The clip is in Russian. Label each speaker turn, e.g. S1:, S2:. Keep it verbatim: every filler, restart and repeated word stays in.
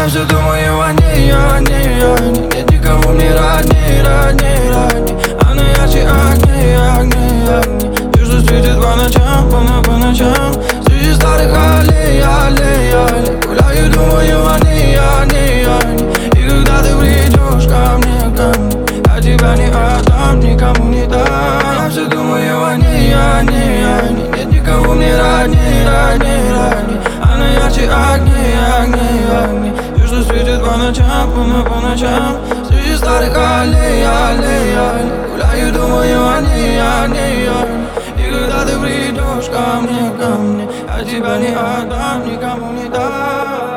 S1: Я все думаю о ней, о ней, о ней. Нет никого мне родней, родней, родней. Она ярче огней, огней, огней. Ты что светит по ночам, по, по ночам. Среди старых аллей, аллей, аллей. Гуляю, думаю о ней, о ней, о ней. И когда ты придешь ко мне, ко мне, я тебя не отдам, никому не дам. Я все думаю о ней, о ней, о ней. Нет никого мне родней, родней, родней. Она ярче огней, огней, огней. Ты что светит по ночам, по, по ночам. Среди старых аллей, аллей, аллей. Гуляю, думаю о ней, о ней, о ней. И когда ты придешь ко мне, ко мне, я тебя не отдам, никому не дам.